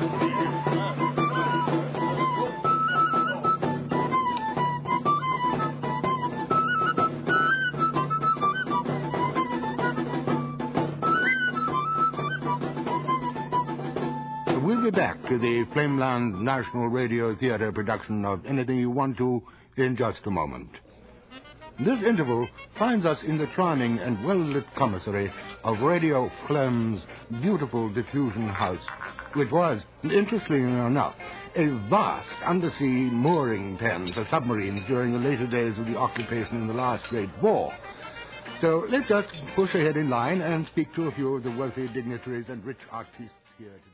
We'll be back to the Flameland National Radio Theatre production of Anything You Want To in just a moment. This interval finds us in the charming and well-lit commissary of Radio Flem's beautiful diffusion house, which was, interestingly enough, a vast undersea mooring pen for submarines during the later days of the occupation in the last Great War. So let's just push ahead in line and speak to a few of the wealthy dignitaries and rich artistes here today.